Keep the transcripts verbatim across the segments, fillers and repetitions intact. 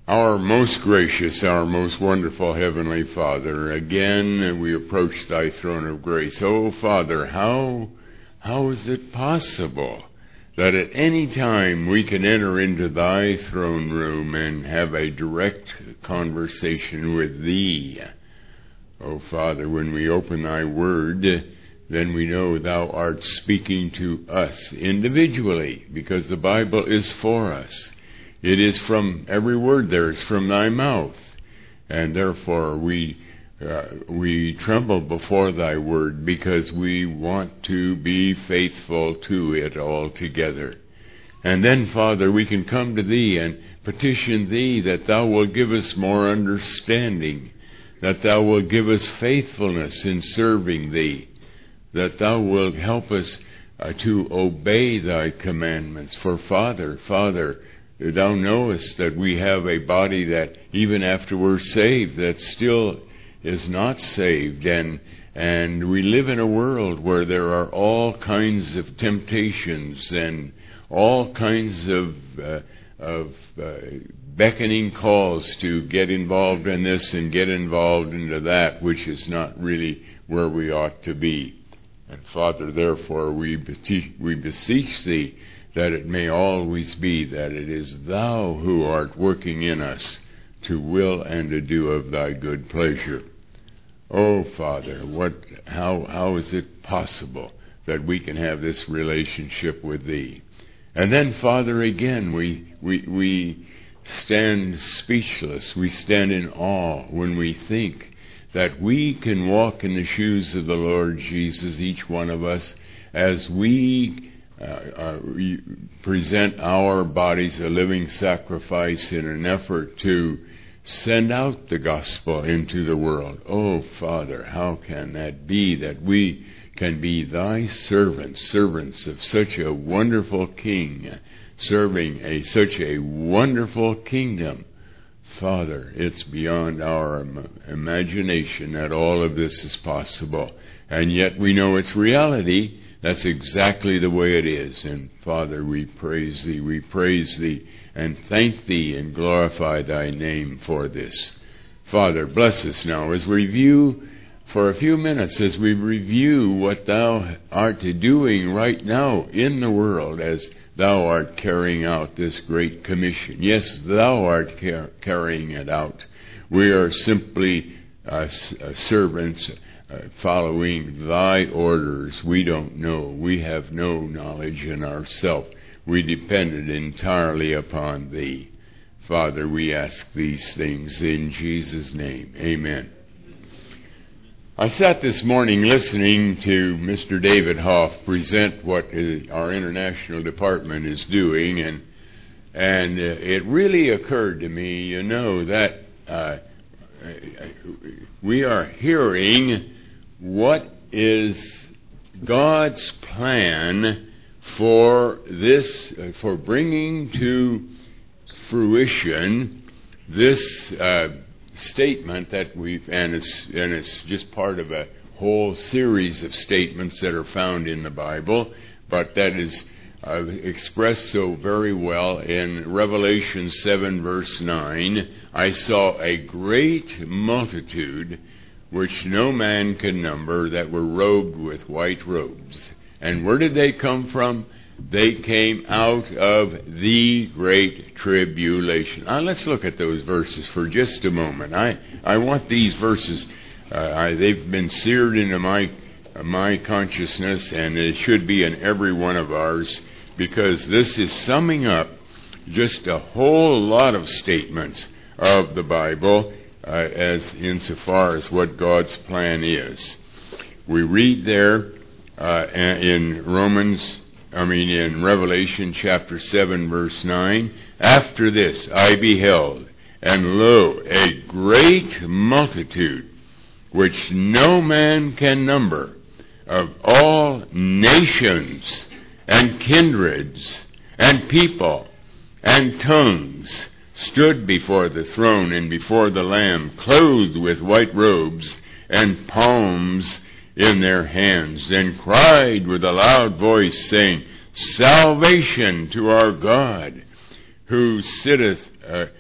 Our most gracious, our most wonderful Heavenly Father, again we approach Thy throne of grace. Oh, Father, how, how is it possible that at any time we can enter into Thy throne room and have a direct conversation with Thee? Oh, Father, when we open Thy Word, then we know Thou art speaking to us individually, because the Bible is for us. It is from, every word there is from Thy mouth, and therefore we uh, we tremble before Thy word, because we want to be faithful to it altogether. And then, Father, we can come to Thee and petition Thee that Thou will give us more understanding, that Thou will give us faithfulness in serving Thee, that Thou will help us uh, to obey Thy commandments. For Father, Father, Thou knowest that we have a body that even after we're saved, that still is not saved. And and we live in a world where there are all kinds of temptations and all kinds of, uh, of uh, beckoning calls to get involved in this and get involved into that, which is not really where we ought to be. And Father, therefore, we beseech, we beseech Thee that it may always be that it is Thou who art working in us to will and to do of Thy good pleasure. Oh, Father, what, how, how is it possible that we can have this relationship with Thee? And then, Father, again, we, we, we stand speechless. We stand in awe when we think that we can walk in the shoes of the Lord Jesus, each one of us, as we Uh, uh, we present our bodies a living sacrifice in an effort to send out the gospel into the world. Oh, Father, how can that be, that we can be Thy servants, servants of such a wonderful King, serving a such a wonderful kingdom? Father, it's beyond our im- imagination that all of this is possible, and yet we know it's reality. That's exactly the way it is. And Father, we praise Thee, we praise Thee, and thank Thee and glorify Thy name for this. Father, bless us now as we review for a few minutes, as we review what Thou art doing right now in the world as Thou art carrying out this great commission. Yes, Thou art car- carrying it out. We are simply uh, servants Uh, following Thy orders. We don't know. We have no knowledge in ourselves. We depended entirely upon Thee. Father, we ask these things in Jesus' name. Amen. I sat this morning listening to Mister David Hoff present what our international department is doing, and and uh, it really occurred to me, you know, that uh, we are hearing what is God's plan for this, uh, for bringing to fruition this uh, statement that we've, and it's, and it's just part of a whole series of statements that are found in the Bible, but that is uh, expressed so very well in Revelation seven verse nine. I saw a great multitude which no man can number, that were robed with white robes. And where did they come from? They came out of the great tribulation. Now let's look at those verses for just a moment. I, I want these verses, uh, I, they've been seared into my, uh, my consciousness, and it should be in every one of ours, because this is summing up just a whole lot of statements of the Bible, Uh, as insofar as what God's plan is. We read there uh, in Romans, I mean in Revelation chapter seven verse nine, after this I beheld, and lo, a great multitude, which no man can number, of all nations and kindreds and people and tongues, stood before the throne and before the Lamb, clothed with white robes and palms in their hands, and cried with a loud voice, saying, Salvation to our God, who sitteth uh,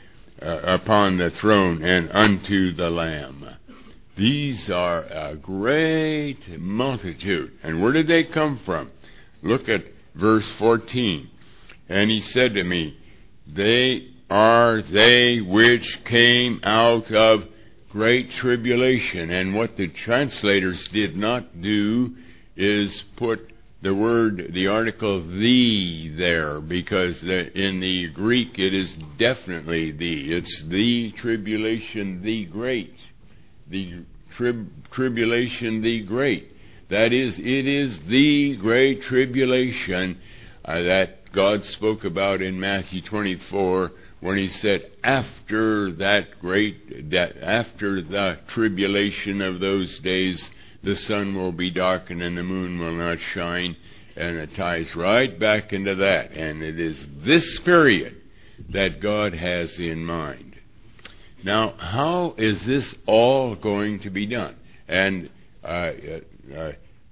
uh, upon the throne and unto the Lamb. These are a great multitude. And where did they come from? Look at verse fourteen. And he said to me, they are they which came out of great tribulation. And what the translators did not do is put the word, the article the there, because the, in the Greek it is definitely the. It's the tribulation, the great. The trib, tribulation, the great. That is, it is the great tribulation uh, that God spoke about in Matthew twenty-four when he said, after that great, that after the tribulation of those days, the sun will be darkened and the moon will not shine. And it ties right back into that. And it is this period that God has in mind. Now, how is this all going to be done? And uh, uh,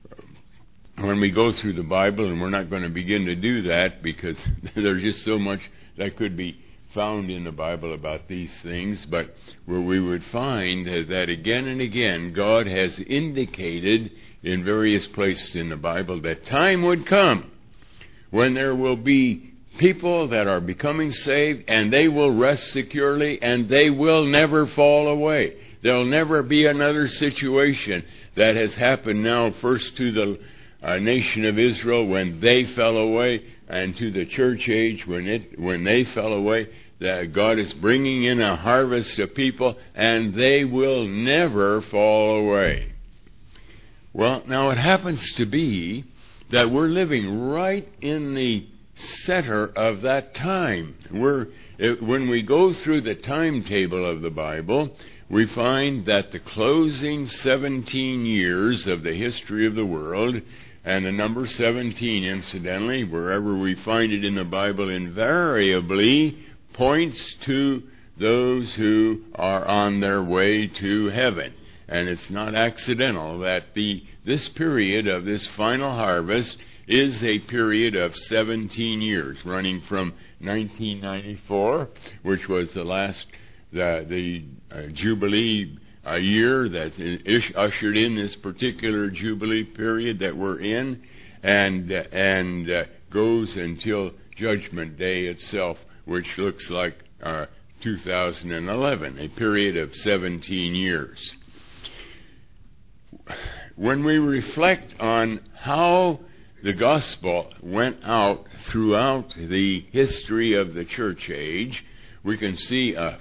when we go through the Bible, and we're not going to begin to do that because there's just so much that could be found in the Bible about these things, but where we would find that again and again God has indicated in various places in the Bible that time would come when there will be people that are becoming saved and they will rest securely and they will never fall away. There'll never be another situation that has happened now, first to the uh, nation of Israel when they fell away, and to the church age when it when they fell away. That God is bringing in a harvest of people and they will never fall away. Well, now it happens to be that we're living right in the center of that time. We're, it, when we go through the timetable of the Bible, we find that the closing seventeen years of the history of the world, and the number seventeen, incidentally, wherever we find it in the Bible, invariably points to those who are on their way to heaven. And it's not accidental that the this period of this final harvest is a period of seventeen years, running from nineteen ninety-four, which was the last, the, the uh, Jubilee uh, year that's ish, ushered in this particular Jubilee period that we're in, and, uh, and uh, goes until Judgment Day itself, which looks like uh, two thousand eleven, a period of seventeen years. When we reflect on how the gospel went out throughout the history of the church age, we can see a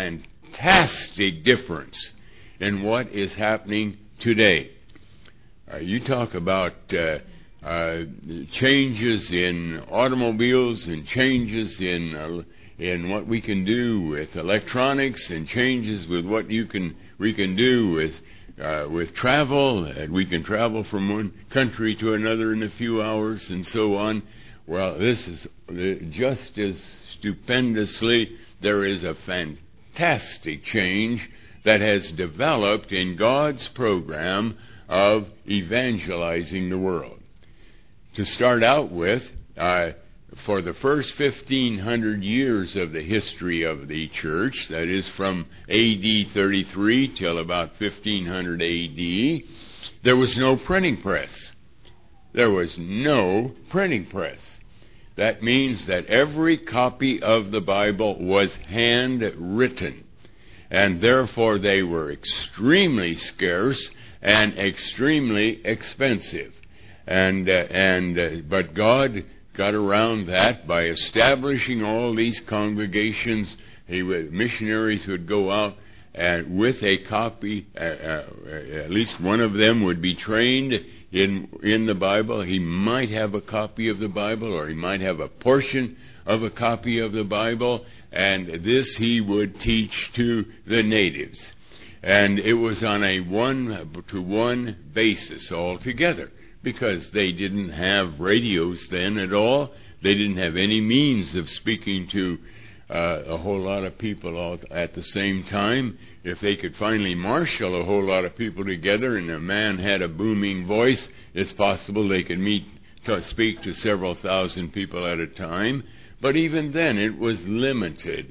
fantastic difference in what is happening today. Uh, you talk about uh, Uh, changes in automobiles and changes in uh, in what we can do with electronics and changes with what you can we can do with uh, with travel, and we can travel from one country to another in a few hours and so on. Well, this is uh, just as stupendously, there is a fantastic change that has developed in God's program of evangelizing the world. To start out with, uh, for the first fifteen hundred years of the history of the church, that is from A D thirty-three till about fifteen hundred A D, there was no printing press. There was no printing press. That means that every copy of the Bible was handwritten, and therefore they were extremely scarce and extremely expensive. And uh, and uh, but God got around that by establishing all these congregations. He would, missionaries would go out and with a copy. Uh, uh, at least one of them would be trained in in the Bible. He might have a copy of the Bible, or he might have a portion of a copy of the Bible, and this he would teach to the natives. And it was on a one-to-one basis altogether, because they didn't have radios then at all. They didn't have any means of speaking to uh, a whole lot of people all at the same time. If they could finally marshal a whole lot of people together and a man had a booming voice, it's possible they could meet to speak to several thousand people at a time. But even then it was limited.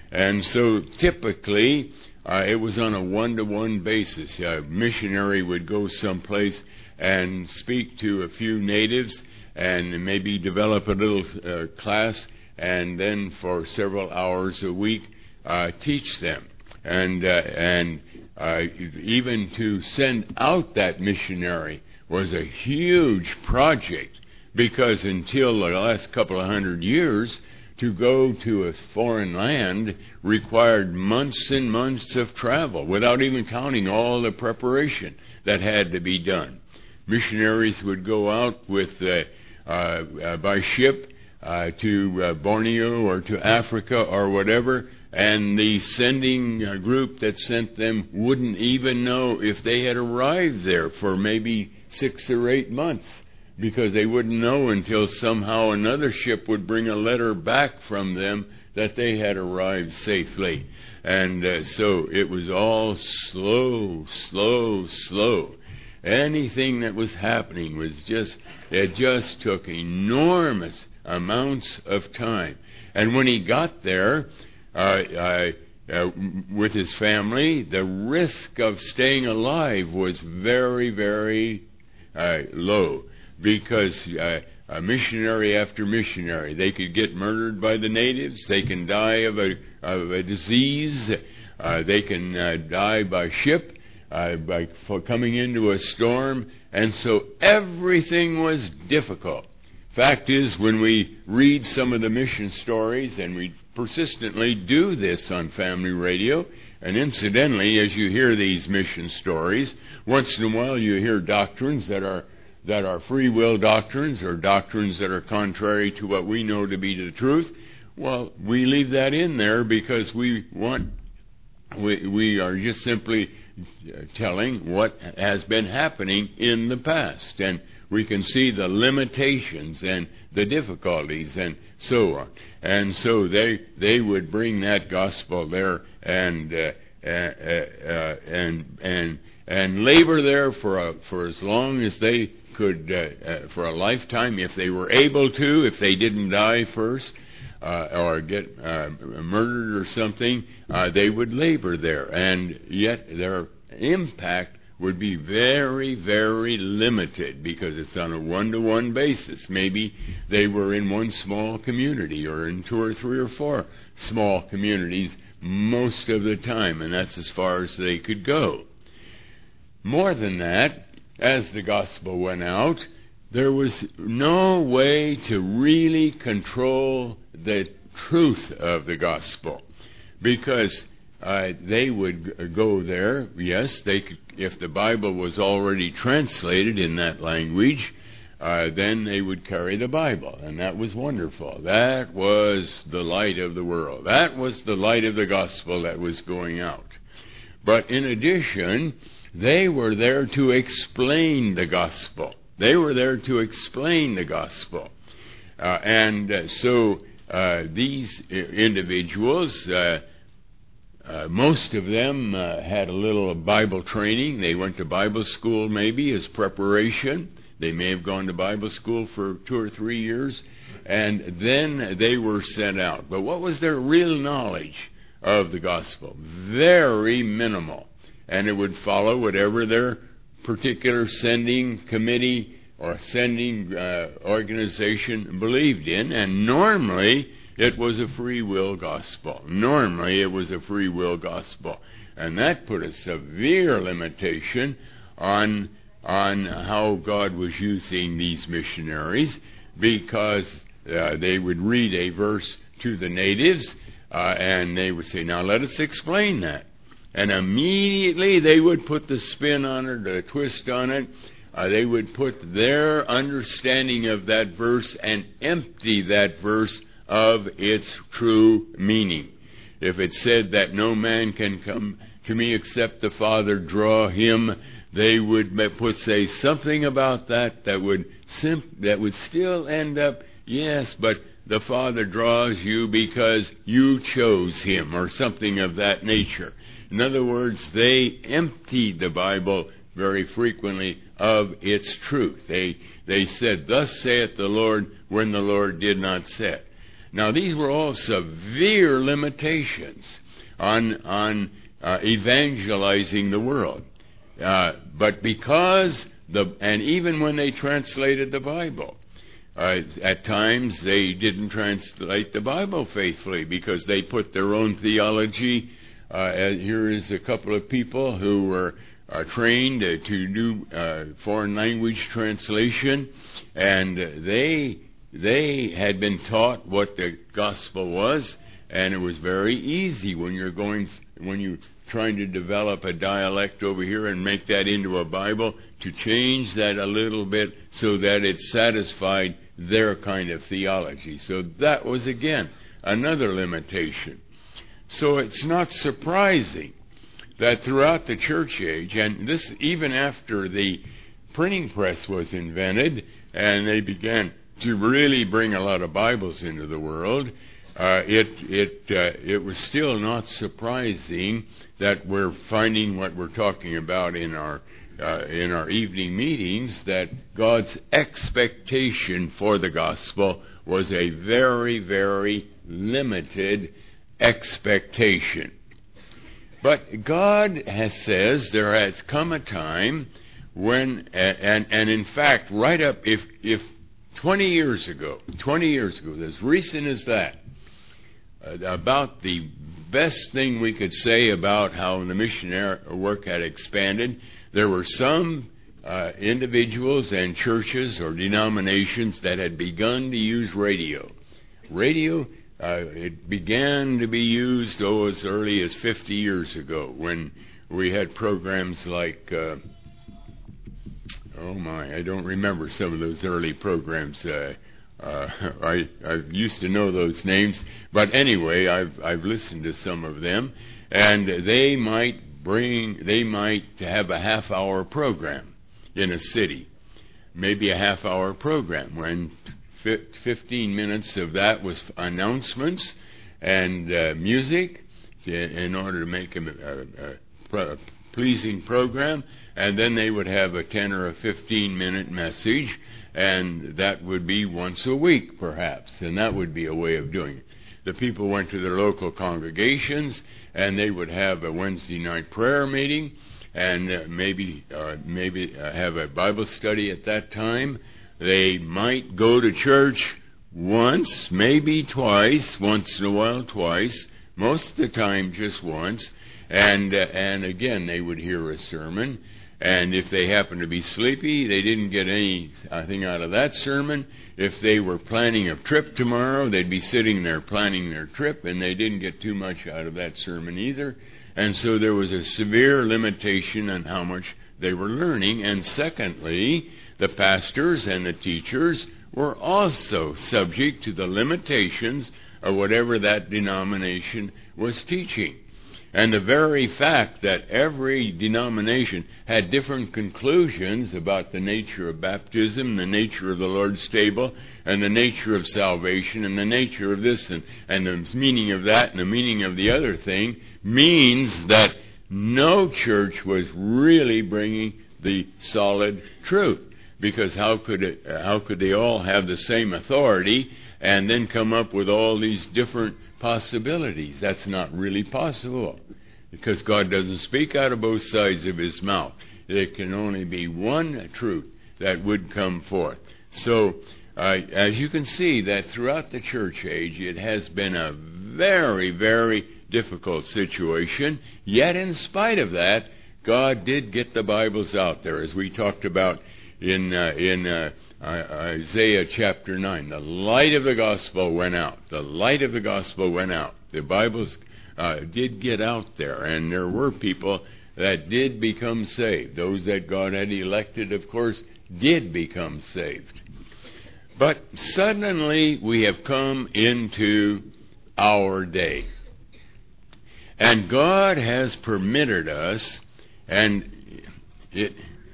And so typically uh, it was on a one-to-one basis. A missionary would go someplace and speak to a few natives and maybe develop a little uh, class, and then for several hours a week uh, teach them. And uh, and uh, even to send out that missionary was a huge project, because until the last couple of hundred years, to go to a foreign land required months and months of travel, without even counting all the preparation that had to be done. Missionaries would go out with uh, uh, uh, by ship uh, to uh, Borneo or to Africa or whatever, and the sending uh, group that sent them wouldn't even know if they had arrived there for maybe six or eight months, because they wouldn't know until somehow another ship would bring a letter back from them that they had arrived safely. And uh, so it was all slow, slow, slow. Anything that was happening was just, it just took enormous amounts of time. And when he got there, uh, uh, uh, with his family, the risk of staying alive was very, very uh, low. Because uh, a missionary after missionary, they could get murdered by the natives, they can die of a, of a disease, uh, they can uh, die by ship, uh, by for coming into a storm, and so everything was difficult. Fact is, when we read some of the mission stories, and we persistently do this on Family Radio, and incidentally, as you hear these mission stories, once in a while you hear doctrines that are that are free will doctrines, or doctrines that are contrary to what we know to be the truth. Well, we leave that in there because we want, we, we are just simply telling what has been happening in the past, and we can see the limitations and the difficulties and so on. And so they they would bring that gospel there and uh, uh, uh, and and and labor there for a, for as long as they could, uh, uh, for a lifetime, if they were able to, if they didn't die first uh, or get uh, murdered or something, uh, they would labor there. And yet their impact would be very, very limited, because it's on a one-to-one basis. Maybe they were in one small community or in two or three or four small communities most of the time, and that's as far as they could go. More than that, as the gospel went out, there was no way to really control the truth of the gospel, because uh, they would go there. Yes, they could, if the Bible was already translated in that language, uh, then they would carry the Bible, and that was wonderful. That was the light of the world. That was the light of the gospel that was going out. But in addition, they were there to explain the gospel. They were there to explain the gospel. Uh, and uh, so uh, these individuals, uh, uh, most of them uh, had a little Bible training. They went to Bible school maybe as preparation. They may have gone to Bible school for two or three years. And then they were sent out. But what was their real knowledge of the gospel? Very minimal. And it would follow whatever their particular sending committee or sending uh, organization believed in. And normally it was a free will gospel. Normally it was a free will gospel. And that put a severe limitation on, on how God was using these missionaries, because uh, they would read a verse to the natives uh, and they would say, now let us explain that. And immediately they would put the spin on it, the twist on it. Uh, they would put their understanding of that verse and empty that verse of its true meaning. If it said that no man can come to me except the Father draw him, they would put say something about that that would sim- that would still end up, yes, but the Father draws you because you chose him, or something of that nature. In other words, they emptied the Bible very frequently of its truth. They they said, thus saith the Lord, when the Lord did not say it. Now, these were all severe limitations on on uh, evangelizing the world. Uh, but because the and even when they translated the Bible, uh, at times they didn't translate the Bible faithfully because they put their own theology. Uh, here is a couple of people who were uh, trained uh, to do uh, foreign language translation, and they they had been taught what the gospel was, and it was very easy when you're going when you trying to develop a dialect over here and make that into a Bible, to change that a little bit so that it satisfied their kind of theology. So that was, again, another limitation. So it's not surprising that throughout the church age, and this even after the printing press was invented and they began to really bring a lot of Bibles into the world, Uh, it it uh, it was still not surprising that we're finding what we're talking about in our uh, in our evening meetings, that God's expectation for the gospel was a very, very limited expectation. But God has says there has come a time when, and and in fact, right up if if twenty years ago, twenty years ago, as recent as that. About the best thing we could say about how the missionary work had expanded, there were some uh, individuals and churches or denominations that had begun to use radio. Radio, uh, it began to be used, oh, as early as fifty years ago, when we had programs like, uh, oh my, I don't remember some of those early programs. Uh, Uh, I, I used to know those names, but anyway, I've I've listened to some of them, and they might bring they might have a half hour program in a city, maybe a half hour program when fifteen minutes of that was announcements and uh, music to, in order to make a, a, a pleasing program, and then they would have a ten or a fifteen minute message. And that would be once a week, perhaps, and that would be a way of doing it. The people went to their local congregations, and they would have a Wednesday night prayer meeting, and uh, maybe uh, maybe uh, have a Bible study at that time. They might go to church once, maybe twice, once in a while twice, most of the time just once, and uh, and again they would hear a sermon. And if they happened to be sleepy, they didn't get anything out of that sermon. If they were planning a trip tomorrow, they'd be sitting there planning their trip, and they didn't get too much out of that sermon either. And so there was a severe limitation on how much they were learning. And secondly, the pastors and the teachers were also subject to the limitations of whatever that denomination was teaching. And the very fact that every denomination had different conclusions about the nature of baptism, the nature of the Lord's table, and the nature of salvation, and the nature of this, and, and the meaning of that, and the meaning of the other thing, means that no church was really bringing the solid truth. Because how could it, how could they all have the same authority and then come up with all these different possibilities? That's not really possible, because God doesn't speak out of both sides of his mouth. There can only be one truth that would come forth. So uh, as you can see, that throughout the church age it has been a very, very difficult situation. Yet in spite of that, God did get the Bibles out there, as we talked about in uh, in uh, Isaiah chapter nine. The light of the gospel went out. The light of the gospel went out. The Bibles uh, did get out there, and there were people that did become saved. Those that God had elected, of course, did become saved. But suddenly we have come into our day. And God has permitted us, and it,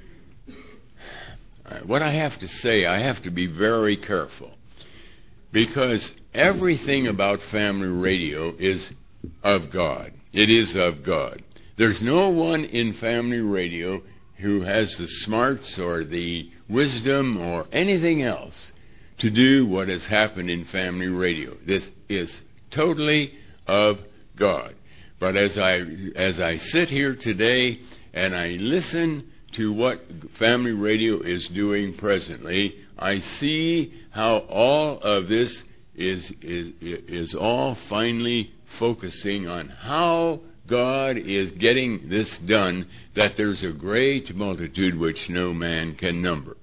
what I have to say, I have to be very careful, because everything about family radio is of God. It is of God. There's no one in family radio who has the smarts or the wisdom or anything else to do what has happened in Family Radio. This is totally of God. But as I as I sit here today and I listen to what Family Radio is doing presently, I see how all of this is is is all finally focusing on how God is getting this done, that there's a great multitude which no man can number.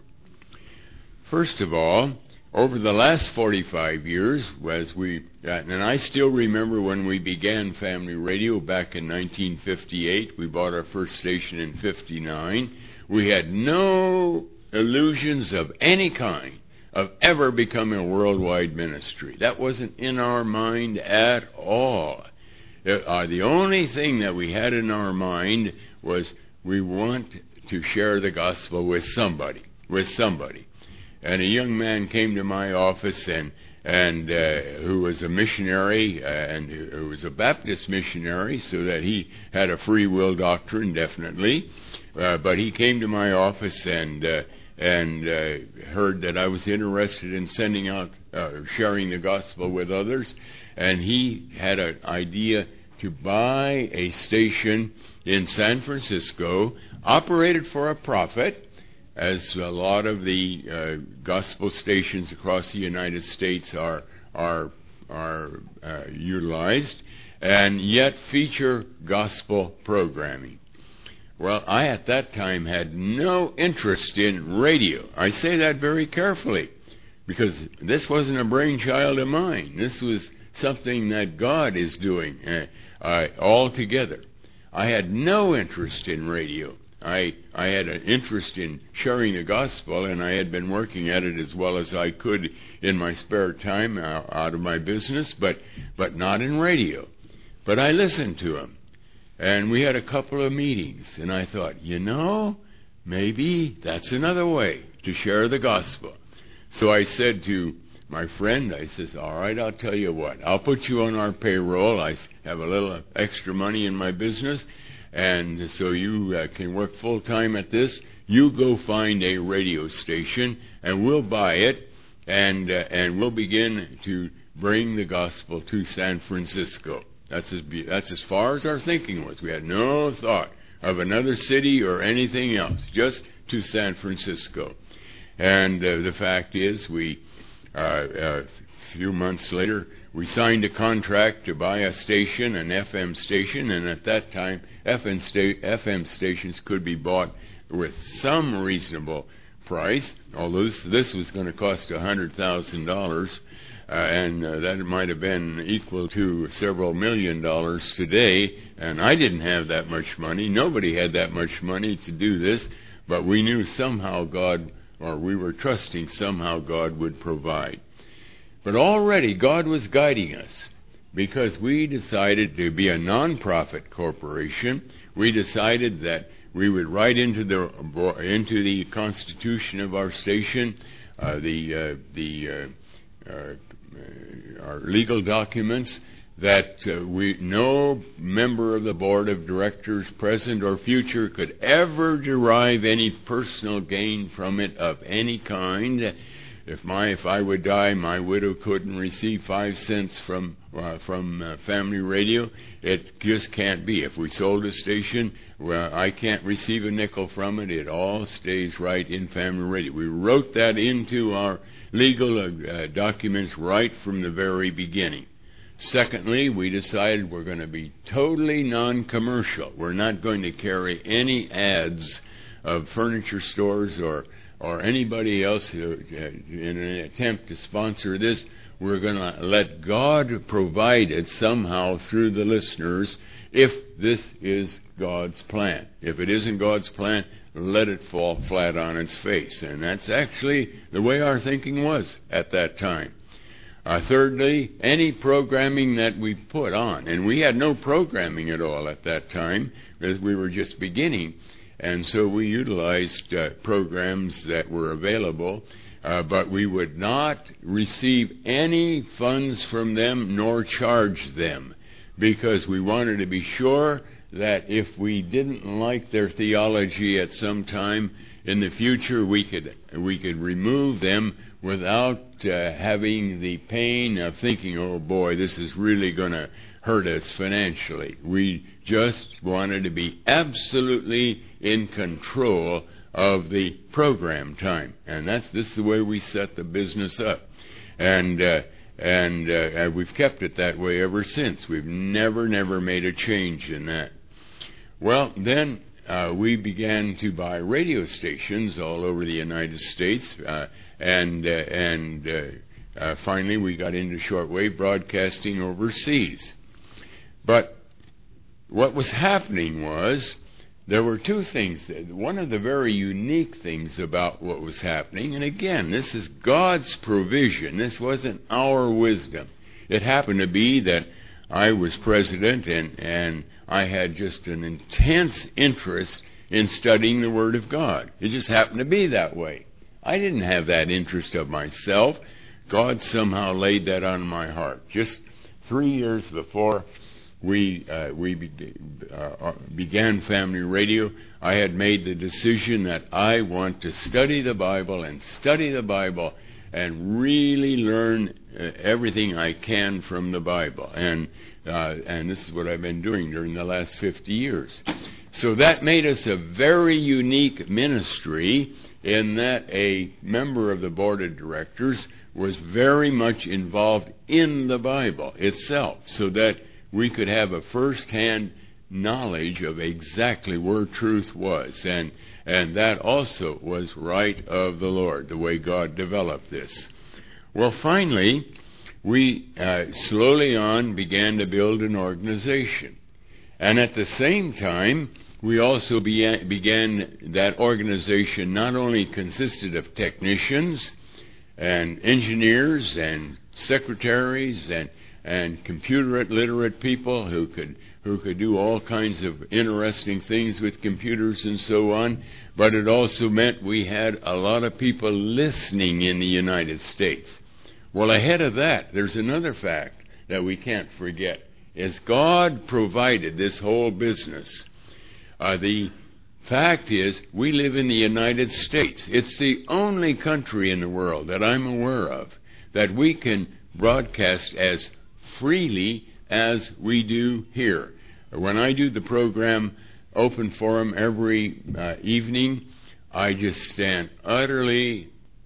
First of all, over the last forty-five years, as we, and I still remember when we began Family Radio back in nineteen fifty-eight, we bought our first station in fifty-nine. We had no illusions of any kind of ever becoming a worldwide ministry. That wasn't in our mind at all. Uh, the only thing that we had in our mind was we want to share the gospel with somebody, with somebody. And a young man came to my office and and uh, who was a missionary uh, and who was a Baptist missionary, so that he had a free will doctrine, definitely. Uh, but he came to my office and uh, and uh, heard that I was interested in sending out, uh, sharing the gospel with others, and he had an idea to buy a station in San Francisco, operated for a profit, as a lot of the uh, gospel stations across the United States are are are uh, utilized, and yet feature gospel programming. Well, I at that time had no interest in radio. I say that very carefully, because this wasn't a brainchild of mine. This was something that God is doing uh, uh, altogether. I had no interest in radio. I I had an interest in sharing the gospel, and I had been working at it as well as I could in my spare time uh, out of my business, but but not in radio. But I listened to him, and we had a couple of meetings, and I thought, you know, maybe that's another way to share the gospel. So I said to my friend, I says, all right, I'll tell you what, I'll put you on our payroll. I have a little extra money in my business, and so you uh, can work full-time at this. You go find a radio station, and we'll buy it, and uh, and we'll begin to bring the gospel to San Francisco. That's as, that's as far as our thinking was. We had no thought of another city or anything else, just to San Francisco. And uh, the fact is, we uh, a few months later, we signed a contract to buy a station, an F M station, and at that time, F M, sta- F M stations could be bought with some reasonable price, although this, this was going to cost one hundred thousand dollars, uh, and uh, that might have been equal to several million dollars today, and I didn't have that much money. Nobody had that much money to do this, but we knew somehow God, or we were trusting somehow God would provide. But already God was guiding us, because we decided to be a non-profit corporation. We decided that we would write into the into the constitution of our station uh, the uh, the uh, uh, our legal documents that uh, we no member of the board of directors, present or future, could ever derive any personal gain from it of any kind. If my if I would die, my widow couldn't receive five cents from uh, from uh, Family Radio. It just can't be. If we sold a station, well, I can't receive a nickel from it. It all stays right in Family Radio. We wrote that into our legal uh, documents right from the very beginning. Secondly, we decided we're going to be totally non-commercial. We're not going to carry any ads of furniture stores or or anybody else who, uh, in an attempt to sponsor this. We're going to let God provide it somehow through the listeners, if this is God's plan. If it isn't God's plan, let it fall flat on its face. And that's actually the way our thinking was at that time. Uh, thirdly, any programming that we put on, and we had no programming at all at that time, because we were just beginning. And so we utilized uh, programs that were available, uh, but we would not receive any funds from them nor charge them, because we wanted to be sure that if we didn't like their theology at some time in the future, we could we could remove them without uh, having the pain of thinking, oh boy, this is really going to hurt us financially. We just wanted to be absolutely in control of the program time, and that's this is the way we set the business up, and uh, and uh, we've kept it that way ever since. We've never, never made a change in that. Well, then uh, we began to buy radio stations all over the United States, uh, and uh, and uh, uh, finally we got into shortwave broadcasting overseas. But what was happening was there were two things. One of the very unique things about what was happening, and again, this is God's provision. This wasn't our wisdom. It happened to be that I was president, and, and I had just an intense interest in studying the Word of God. It just happened to be that way. I didn't have that interest of myself. God somehow laid that on my heart. Just three years before we uh, we be, uh, began Family Radio, I had made the decision that I want to study the Bible and study the Bible and really learn uh, everything I can from the Bible. And uh, and this is what I've been doing during the last fifty years. So that made us a very unique ministry in that a member of the board of directors was very much involved in the Bible itself, so that we could have a first-hand knowledge of exactly where truth was. And and that also was right of the Lord, the way God developed this. Well, finally, we uh, slowly on began to build an organization. And at the same time, we also began, began that organization not only consisted of technicians and engineers and secretaries and and computer literate people who could who could do all kinds of interesting things with computers and so on. But it also meant we had a lot of people listening in the United States. Well, ahead of that, there's another fact that we can't forget. Is God provided this whole business. Uh, the fact is, we live in the United States. It's the only country in the world that I'm aware of that we can broadcast as freely as we do here. When I do the program Open Forum every uh, evening, I just stand utterly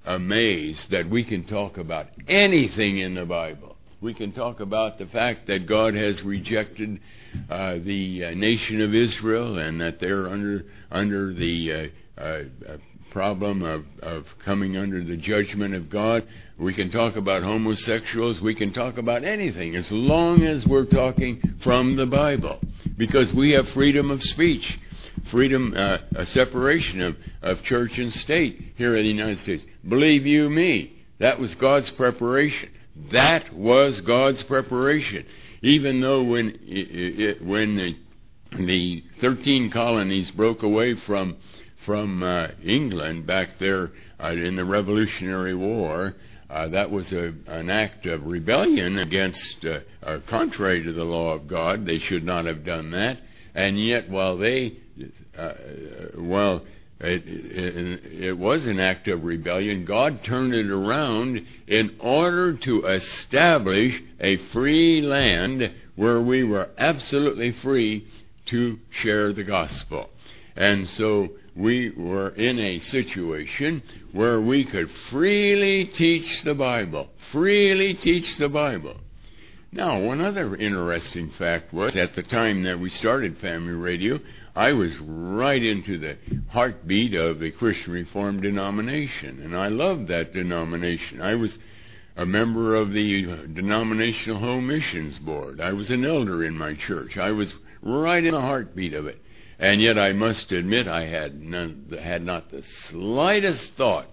amazed that we can talk about anything in the Bible. We can talk about the fact that God has rejected uh, the uh, nation of Israel and that they're under under the uh, uh, problem of, of coming under the judgment of God. We can talk about homosexuals. We can talk about anything as long as we're talking from the Bible, because we have freedom of speech, freedom, uh, a separation of, of church and state here in the United States. Believe you me, that was God's preparation. That was God's preparation. Even though when it, it, when the, the thirteen colonies broke away from from uh, England back there uh, in the Revolutionary War, uh, that was a, an act of rebellion against, uh, uh, contrary to the law of God. They should not have done that. And yet, while they, uh, while it, it, it was an act of rebellion, God turned it around in order to establish a free land where we were absolutely free to share the gospel. And so we were in a situation where we could freely teach the Bible, freely teach the Bible. Now, one other interesting fact was, at the time that we started Family Radio, I was right into the heartbeat of the Christian Reformed denomination, and I loved that denomination. I was a member of the Denominational Home Missions Board. I was an elder in my church. I was right in the heartbeat of it. And yet I must admit I had none, had not the slightest thought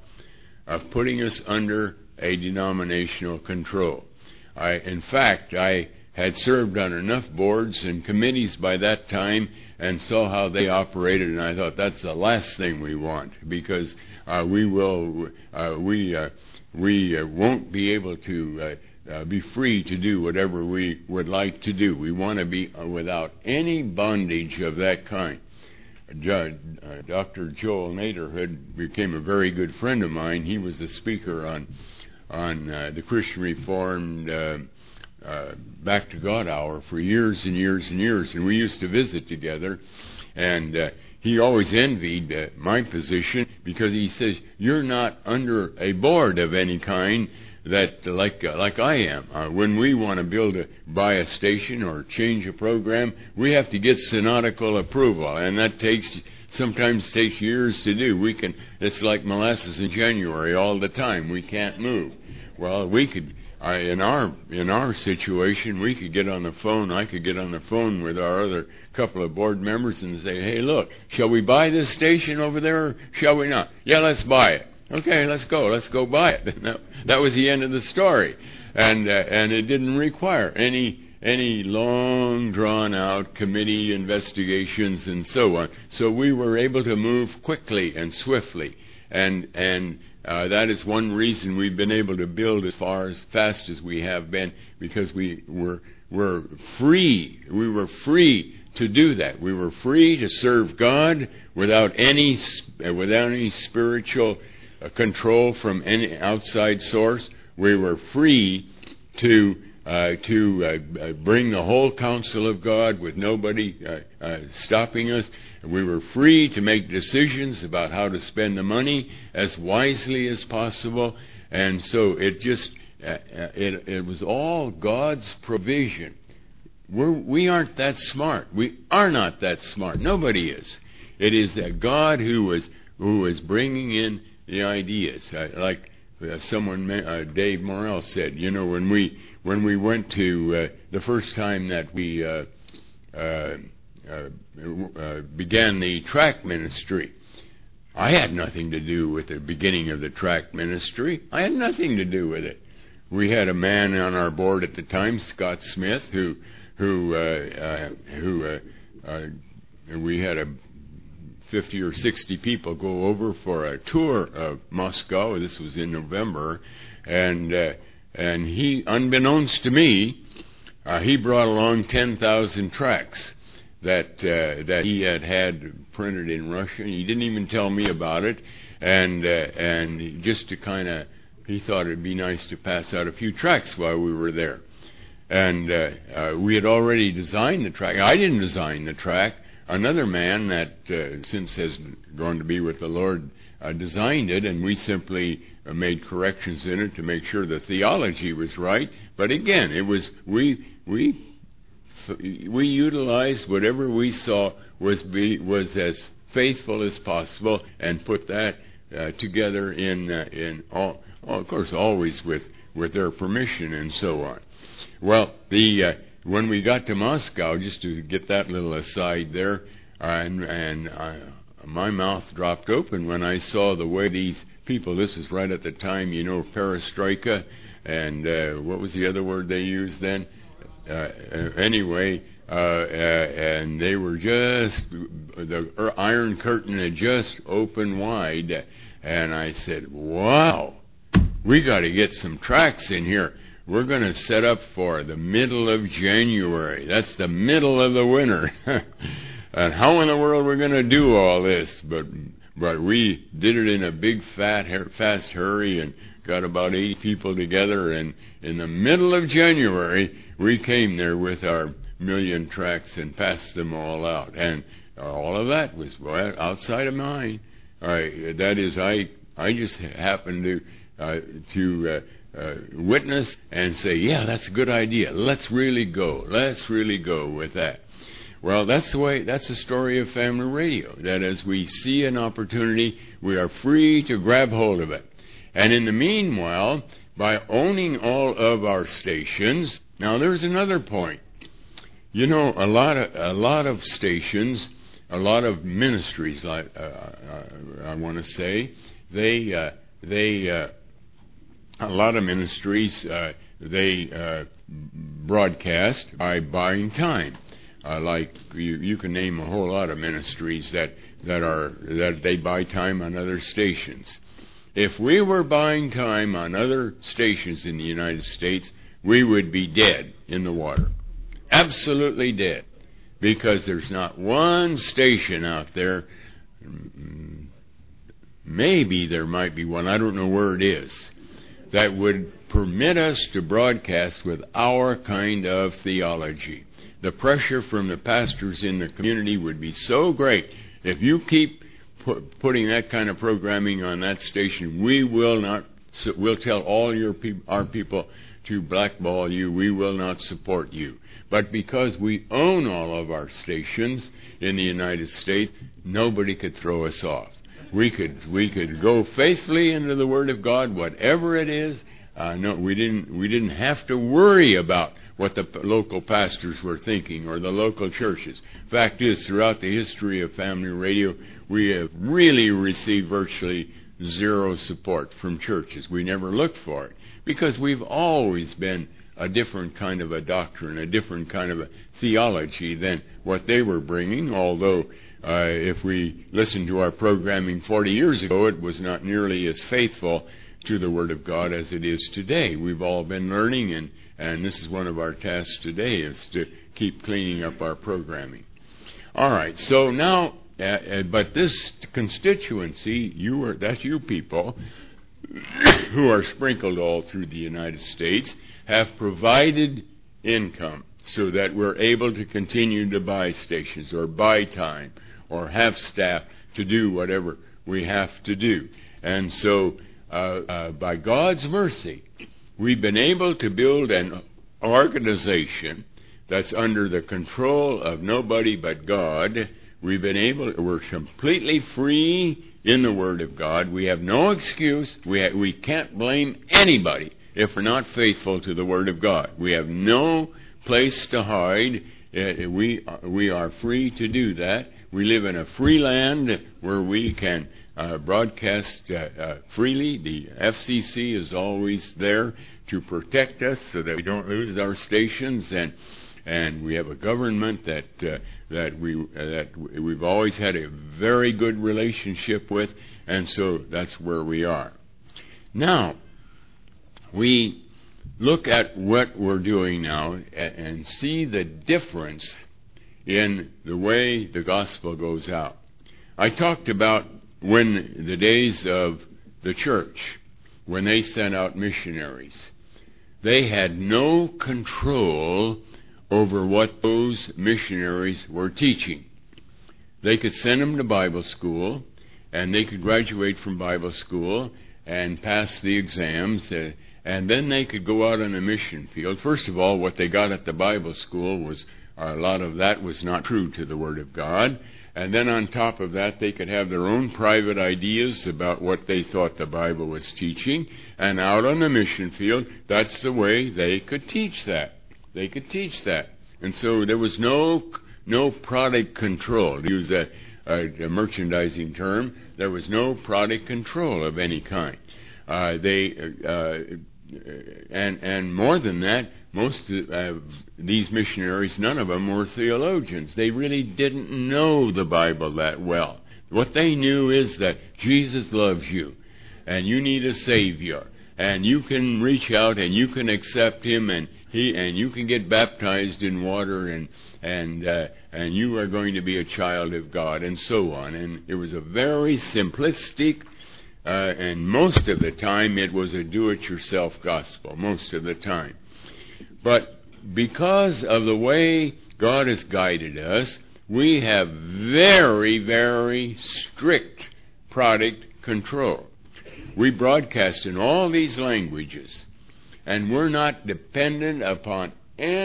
of putting us under a denominational control. I, in fact, I had served on enough boards and committees by that time and saw how they operated, and I thought that's the last thing we want, because uh, we will uh, we uh, we uh, won't be able to uh, Uh, be free to do whatever we would like to do. We want to be uh, without any bondage of that kind. Uh, Doctor Joel Naderhood became a very good friend of mine. He was a speaker on on uh, the Christian Reformed uh, uh, Back to God Hour for years and years and years, and we used to visit together, and uh, he always envied uh, my position because he says, you're not under a board of any kind that uh, like uh, like I am. Uh, when we want to build a, buy a station or change a program, we have to get synodical approval, and that takes sometimes takes years to do. We can it's like molasses in January all the time. We can't move. Well, we could I, in our in our situation, we could get on the phone. I could get on the phone with our other couple of board members and say, "Hey, look, shall we buy this station over there, or shall we not? Yeah, let's buy it. Okay, let's go. Let's go buy it." And that, that was the end of the story, and uh, and it didn't require any any long drawn out committee investigations and so on. So we were able to move quickly and swiftly, and and. Uh, that is one reason we've been able to build as far as fast as we have been, because we were were free. We were free to do that. We were free to serve God without any without any spiritual uh, control from any outside source. We were free to uh, to uh, bring the whole counsel of God with nobody uh, uh, stopping us. We were free to make decisions about how to spend the money as wisely as possible, and so it just uh, it it was all God's provision. We're, we aren't that smart. We are not that smart. Nobody is. It is that God who was who was bringing in the ideas. Uh, like uh, someone, uh, Dave Morrell said, you know, when we when we went to uh, the first time that we. Uh, uh, Uh, uh, began the tract ministry. I had nothing to do with the beginning of the tract ministry. I had nothing to do with it. We had a man on our board at the time, Scott Smith, who who uh, uh, who uh, uh, we had a fifty or sixty people go over for a tour of Moscow. This was in November, and uh, and he, unbeknownst to me, uh, he brought along ten thousand tracts that uh, that he had had printed in Russian. He didn't even tell me about it, and uh, and just to kind of, he thought it'd be nice to pass out a few tracts while we were there. And uh, uh, we had already designed the tract. I didn't design the tract. Another man that uh, since has gone to be with the Lord uh, designed it, and we simply uh, made corrections in it to make sure the theology was right. But again, it was we we. We utilized whatever we saw was be, was as faithful as possible, and put that uh, together in uh, in all, well, of course, always with, with their permission and so on. Well, the uh, when we got to Moscow, just to get that little aside there, uh, and and uh, my mouth dropped open when I saw the way these people. This was right at the time, you know, perestroika, and uh, what was the other word they used then? Uh, anyway, uh, uh, and they were just, the Iron Curtain had just opened wide, and I said, wow, we got to get some tracts in here. We're going to set up for the middle of January. That's the middle of the winter. And how in the world we're going to do all this? But but we did it in a big, fat, fast hurry, and got about eighty people together, and in the middle of January, we came there with our million tracts and passed them all out. And all of that was outside of mine. I, that is, I I just happened to uh, to uh, uh, witness and say, yeah, that's a good idea. Let's really go. Let's really go with that. Well, that's the way, that's the story of Family Radio, that as we see an opportunity, we are free to grab hold of it. And in the meanwhile, by owning all of our stations, now there's another point. You know, a lot of, a lot of stations, a lot of ministries, like, uh, uh, I want to say, they, uh, they, uh, a lot of ministries, uh, they uh, broadcast by buying time. Uh, like you, you can name a whole lot of ministries that, that are that they buy time on other stations. If we were buying time on other stations in the United States, we would be dead in the water. Absolutely dead. Because there's not one station out there. Maybe there might be one. I don't know where it is. that would permit us to broadcast with our kind of theology. The pressure from the pastors in the community would be so great. If you keep pu- putting that kind of programming on that station, we will not, so we'll tell all your peop- our people to blackball you. We will not support you. But because we own all of our stations in the United States, nobody could throw us off. We could we could go faithfully into the Word of God, whatever it is. Uh, no, we didn't we didn't have to worry about what the p- local pastors were thinking or the local churches. Fact is, throughout the history of Family Radio, we have really received virtually zero support from churches. We never looked for it because we've always been a different kind of a doctrine, a different kind of a theology than what they were bringing, although uh, if we listened to our programming forty years ago, it was not nearly as faithful to the Word of God as it is today. We've all been learning, and, and this is one of our tasks today, is to keep cleaning up our programming. All right, so now, uh, uh, but this constituency, you are, that's you people, who are sprinkled all through the United States, have provided income so that we're able to continue to buy stations or buy time or have staff to do whatever we have to do. And so uh, uh, by God's mercy, we've been able to build an organization that's under the control of nobody but God. We've been able, we're completely free in the Word of God. We have no excuse. We ha- we can't blame anybody if we're not faithful to the Word of God. We have no place to hide. Uh, we we are free to do that. We live in a free land where we can uh, broadcast uh, uh, freely. The F C C is always there to protect us so that we don't lose our stations, and and we have a government that uh, that we uh, that we've always had a very good relationship with, and so that's where we are. Now, we look at what we're doing now and see the difference in the way the gospel goes out. I talked about when the days of the church, when they sent out missionaries, they had no control over what those missionaries were teaching. They could send them to Bible school, and they could graduate from Bible school and pass the exams, uh, and then they could go out on a mission field. First of all, what they got at the Bible school was a lot of that was not true to the Word of God. And then on top of that, they could have their own private ideas about what they thought the Bible was teaching. And out on the mission field, that's the way they could teach that. They could teach that. And so there was no no product control. To use a, a, a merchandising term, there was no product control of any kind. Uh, they uh, and and more than that, most of uh, these missionaries, none of them were theologians. They really didn't know the Bible that well. What they knew is that Jesus loves you, and you need a Savior, and you can reach out and you can accept Him, and He and you can get baptized in water, and and uh, and you are going to be a child of God, and so on. And it was a very simplistic. Uh, and most of the time it was a do-it-yourself gospel, most of the time. But because of the way God has guided us, we have very, very strict product control. We broadcast in all these languages, and we're not dependent upon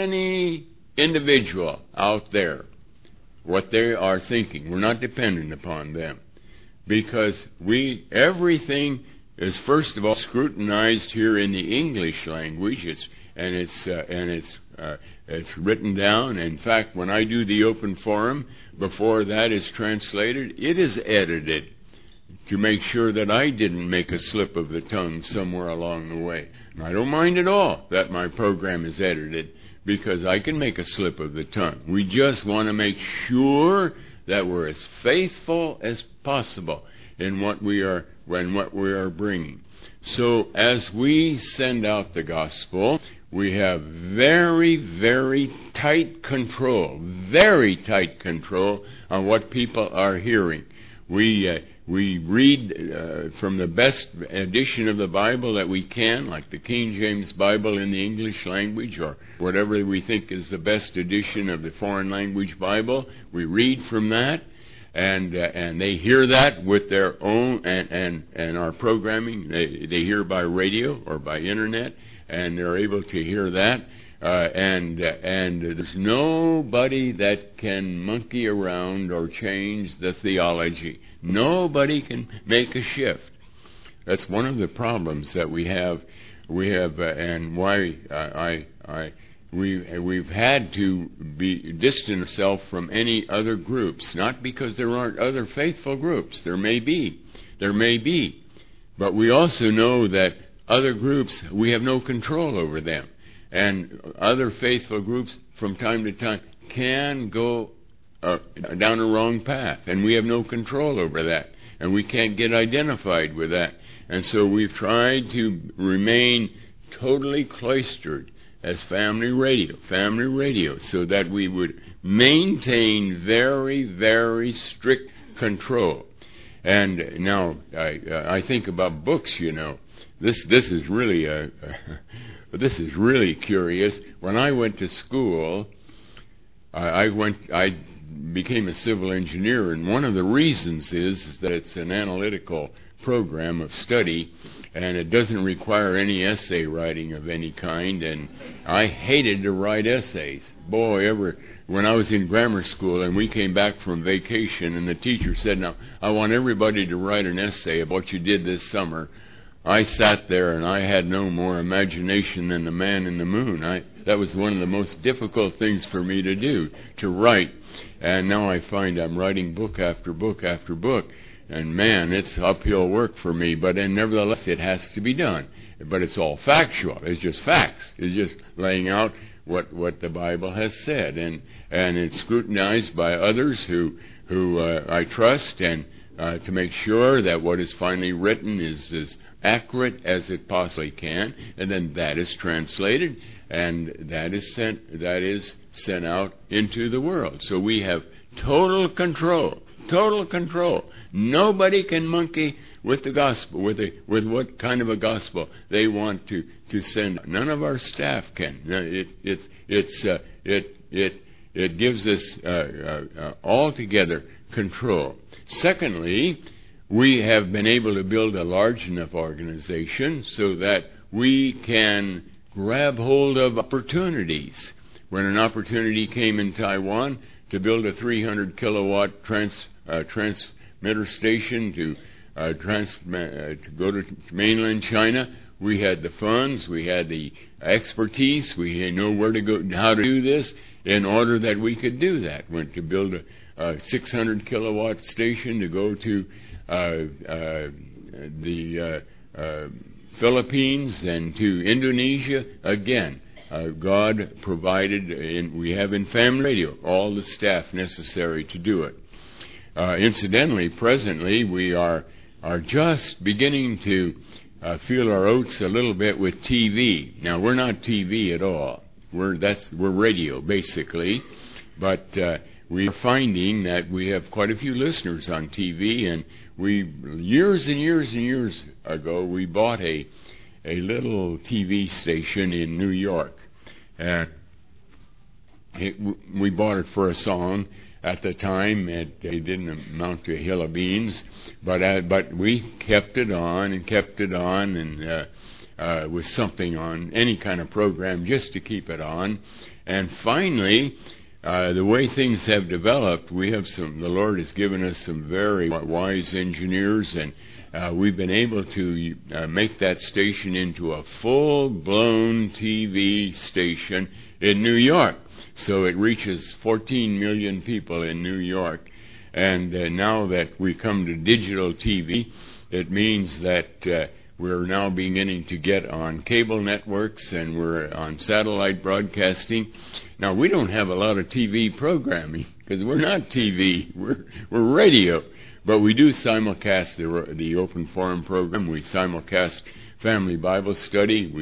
any individual out there, what they are thinking. We're not dependent upon them. Because we, everything is first of all scrutinized here in the English language, it's, and it's uh, and it's uh, it's written down. In fact, when I do the open forum, before that is translated, it is edited to make sure that I didn't make a slip of the tongue somewhere along the way. And I don't mind at all that my program is edited, because I can make a slip of the tongue. We just want to make sure that we're as faithful as possible in what we are when what we are bringing. So as we send out the gospel, we have very, very tight control, very tight control on what people are hearing. We uh, we read uh, from the best edition of the Bible that we can, like the King James Bible in the English language, or whatever we think is the best edition of the foreign language Bible. We read from that, and uh, and they hear that with their own, and, and, and our programming, they, they hear by radio or by internet, and they're able to hear that. Uh, and uh, and there's nobody that can monkey around or change the theology. Nobody can make a shift. That's one of the problems that we have. We have, uh, and why uh, I I we we've had to be distance ourselves from any other groups. Not because there aren't other faithful groups. There may be, there may be, but we also know that other groups, we have no control over them. And other faithful groups from time to time can go uh, down a wrong path, and we have no control over that, and we can't get identified with that. And so we've tried to remain totally cloistered as family radio, family radio, so that we would maintain very, very strict control. And now I, uh, I think about books, you know. This this is really a, a this is really curious. When I went to school, I, I went I became a civil engineer, and one of the reasons is, is that it's an analytical program of study, and it doesn't require any essay writing of any kind. And I hated to write essays. Boy, ever when I was in grammar school and we came back from vacation, and the teacher said, "Now I want everybody to write an essay of what you did this summer." I sat there and I had no more imagination than the man in the moon. I, that was one of the most difficult things for me to do, to write. And now I find I'm writing book after book after book. And man, it's uphill work for me. But and nevertheless, it has to be done. But it's all factual. It's just facts. It's just laying out what, what the Bible has said. And, and it's scrutinized by others who, who uh, I trust, and uh, to make sure that what is finally written is as accurate as it possibly can, and then that is translated, and that is sent that is sent out into the world. So we have total control, total control. Nobody can monkey with the gospel, with a, with what kind of a gospel they want to, to send. None of our staff can. It it's it's uh, it it it gives us uh, uh, uh, altogether control. Secondly, we have been able to build a large enough organization so that we can grab hold of opportunities. When an opportunity came in Taiwan to build a three hundred kilowatt trans, uh, transmitter station to, uh, trans, uh, to go to mainland China, we had the funds, we had the expertise, we know where to go, how to do this, in order that we could do that. Went to build a, a six hundred kilowatt station to go to Uh, uh, the uh, uh, Philippines and to Indonesia. Again, uh, God provided, and we have in Family Radio all the staff necessary to do it. Uh, incidentally, presently we are are just beginning to uh, feel our oats a little bit with T V. Now we're not T V at all. We're that's we're radio basically, but uh, we're finding that we have quite a few listeners on T V, and we years and years and years ago we bought a a little T V station in New York, and it, we bought it for a song. At the time, it, it didn't amount to a hill of beans, but uh, but we kept it on and kept it on, and uh, uh, with something on, any kind of program, just to keep it on. And finally, Uh, the way things have developed, we have some, the Lord has given us some very wise engineers, and uh, we've been able to uh, make that station into a full-blown T V station in New York. So it reaches fourteen million people in New York. And uh, now that we come to digital T V, it means that uh, we're now beginning to get on cable networks, and we're on satellite broadcasting. Now, we don't have a lot of T V programming because we're not T V, we're we're radio. But we do simulcast the the Open Forum program. We simulcast Family Bible Study. We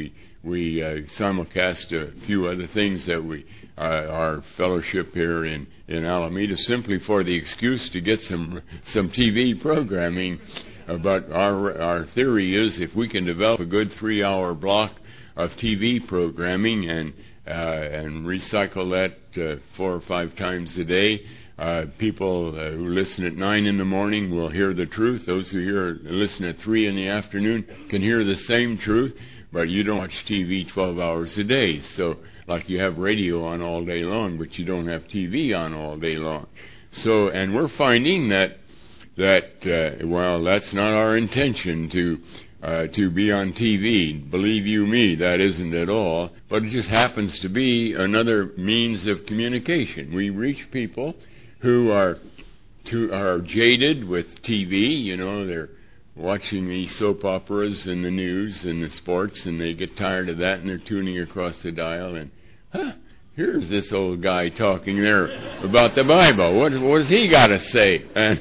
we uh, simulcast a few other things that we uh, our fellowship here in, in Alameda, simply for the excuse to get some some T V programming. Uh, but our our theory is, if we can develop a good three-hour block of T V programming and uh, and recycle that uh, four or five times a day, uh, people uh, who listen at nine in the morning will hear the truth. Those who hear listen at three in the afternoon can hear the same truth. But you don't watch T V twelve hours a day. So, like you have radio on all day long, but you don't have T V on all day long. So, and we're finding that that uh, well, that's not our intention to uh, to be on T V. Believe you me, that isn't at all. But it just happens to be another means of communication. We reach people who are to, are jaded with T V. You know, they're watching these soap operas and the news and the sports, and they get tired of that, and they're tuning across the dial, and huh, here's this old guy talking there about the Bible. What, what does he got to say? And,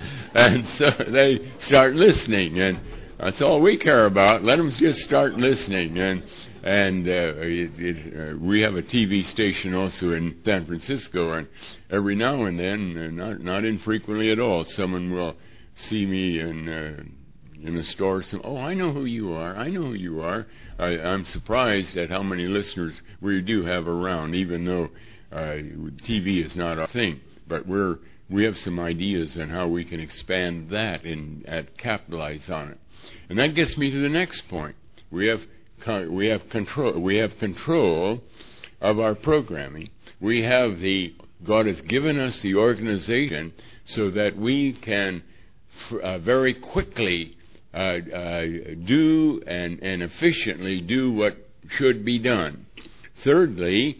and so they start listening, and that's all we care about. Let them just start listening. And and uh, it, it, uh, we have a T V station also in San Francisco, and every now and then, uh, not not infrequently at all, someone will see me in uh, in a store. So, oh, I know who you are. I know who you are. I, I'm surprised at how many listeners we do have around, even though uh, T V is not our thing. But we're we have some ideas on how we can expand that and, and capitalize on it. And that gets me to the next point. We have we have control. We have control of our programming. We have the God has given us the organization so that we can uh, very quickly uh, uh, do and, and efficiently do what should be done. Thirdly,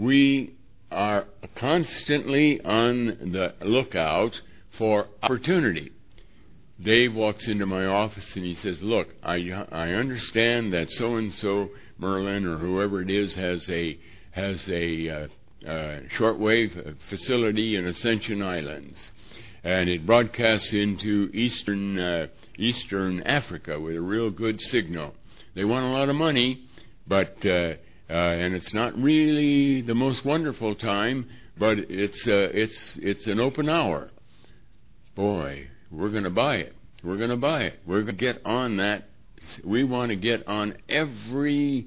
we are constantly on the lookout for opportunity. Dave walks into my office and he says, look, I I understand that so-and-so, Merlin or whoever it is, has a has a uh, uh, shortwave facility in Ascension Islands, and it broadcasts into eastern uh, eastern Africa with a real good signal. They want a lot of money, but uh, uh, and it's not really the most wonderful time, but it's uh, it's it's an open hour. Boy, we're going to buy it. We're going to buy it. We're going to get on that. We want to get on every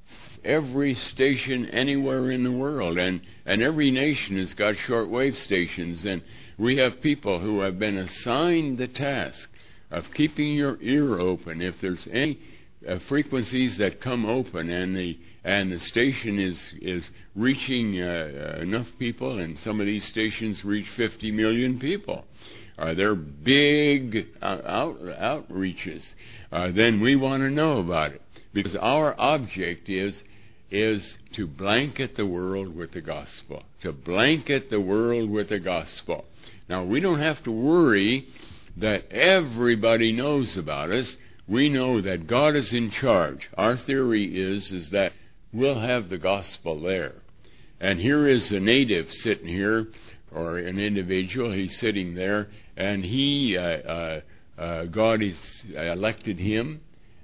every station anywhere in the world, and and every nation has got shortwave stations, and we have people who have been assigned the task of keeping your ear open. If there's any uh, frequencies that come open, and the and the station is is reaching uh, uh, enough people, and some of these stations reach fifty million people. Uh, they're big uh, out, outreaches. Uh, then we want to know about it, because our object is is to blanket the world with the gospel. To blanket the world with the gospel. Now, we don't have to worry that everybody knows about us. We know that God is in charge. Our theory is is that we'll have the gospel there. And here is a native sitting here, or an individual. He's sitting there, and he, uh, uh, uh, God has elected him,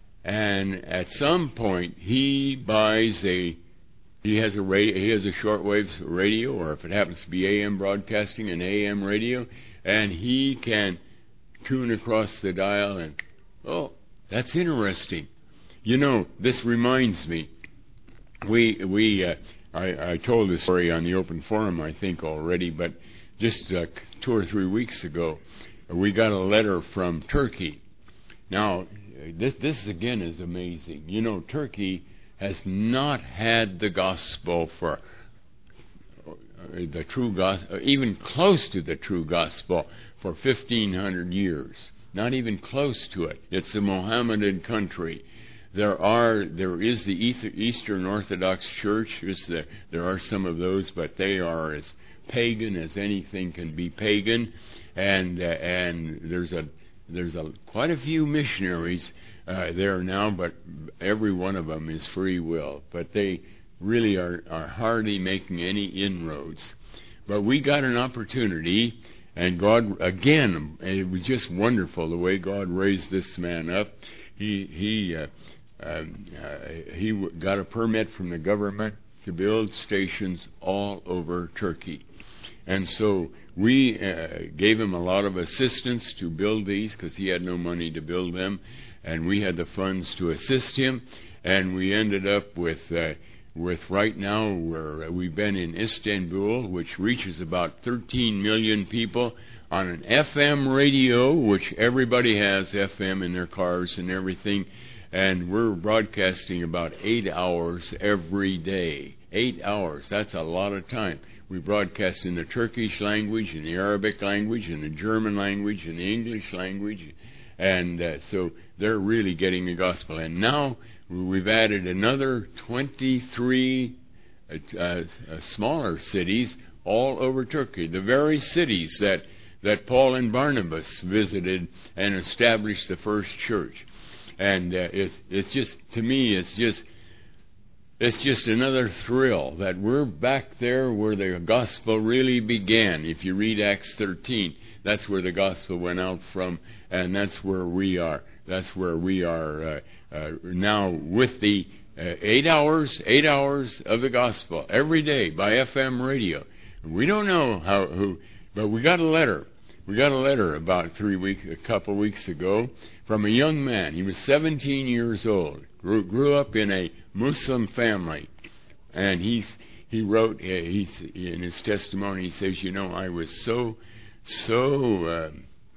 and at some point he buys a, he has a radio, he has a shortwave radio, or if it happens to be A M broadcasting, an A M radio, and he can tune across the dial, and oh, that's interesting. You know, this reminds me. We we. Uh, I, I told this story on the open forum, I think, already, but just uh, two or three weeks ago, we got a letter from Turkey. Now, this, this again is amazing. You know, Turkey has not had the gospel for uh, the true gospel, even close to the true gospel, for fifteen hundred years. Not even close to it. It's a Mohammedan country. There are, there is the Eastern Orthodox Church. The, there are some of those, but they are as pagan as anything can be pagan. And uh, and there's a there's a quite a few missionaries uh, there now, but every one of them is free will. But they really are are hardly making any inroads. But we got an opportunity, and God again. It was just wonderful the way God raised this man up. He he. Uh, um, uh, he w- got a permit from the government to build stations all over Turkey. And so we uh, gave him a lot of assistance to build these because he had no money to build them, and we had the funds to assist him, and we ended up with uh, with right now where we've been in Istanbul, which reaches about thirteen million people, on an F M radio, which everybody has F M in their cars and everything, and we're broadcasting about eight hours every day. Eight hours, that's a lot of time. We broadcast in the Turkish language, in the Arabic language, in the German language, in the English language, and uh, so they're really getting the gospel. And now we've added another twenty-three uh, uh, smaller cities all over Turkey, the very cities that, that Paul and Barnabas visited and established the first church. And uh, it's it's just, to me, it's just it's just another thrill that we're back there where the gospel really began. If you read Acts thirteen, that's where the gospel went out from, and that's where we are. That's where we are uh, uh, now with the uh, eight hours, eight hours of the gospel every day by F M radio. We don't know how who, but we got a letter. We got a letter about three weeks, a couple of weeks ago, from a young man. He was seventeen years old. Grew, grew up in a Muslim family, and he's he wrote uh, he's in his testimony. He says, "You know, I was so so uh,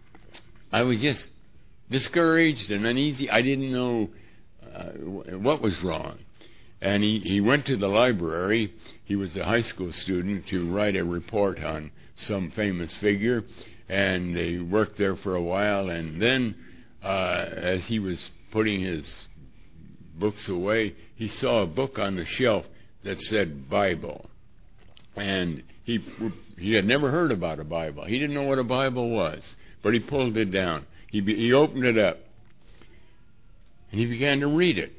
I was just discouraged and uneasy. I didn't know uh, what was wrong." And he, he went to the library. He was a high school student to write a report on some famous figure, and he worked there for a while. And then, uh, as he was putting his books away, he saw a book on the shelf that said Bible. And he he had never heard about a Bible. He didn't know what a Bible was, but he pulled it down. He he opened it up, and he began to read it.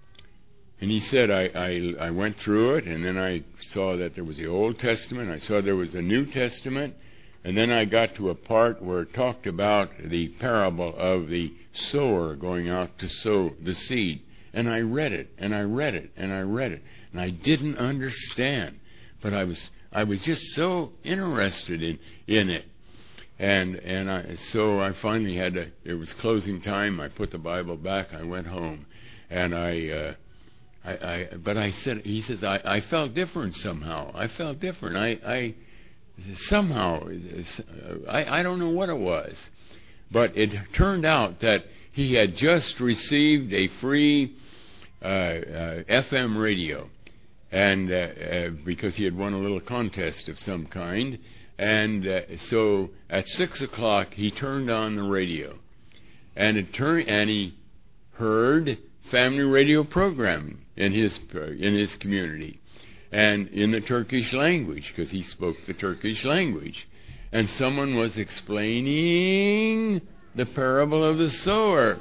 And he said, I, I, I went through it, and then I saw that there was the Old Testament. I saw there was a New Testament. And then I got to a part where it talked about the parable of the sower going out to sow the seed. And I read it, and I read it, and I read it. And I didn't understand. But I was I was just so interested in, in it. And and I so I finally had to, it was closing time. I put the Bible back. I went home. And I... Uh, I, I, but I said, he says, I, I felt different somehow. I felt different. I, I somehow, I, I don't know what it was. But it turned out that he had just received a free uh, uh, F M radio, and uh, uh, because he had won a little contest of some kind. And uh, so at six o'clock, he turned on the radio, and it turned, and he heard family radio programming in his in his community, and in the Turkish language, because he spoke the Turkish language. And someone was explaining the parable of the sower,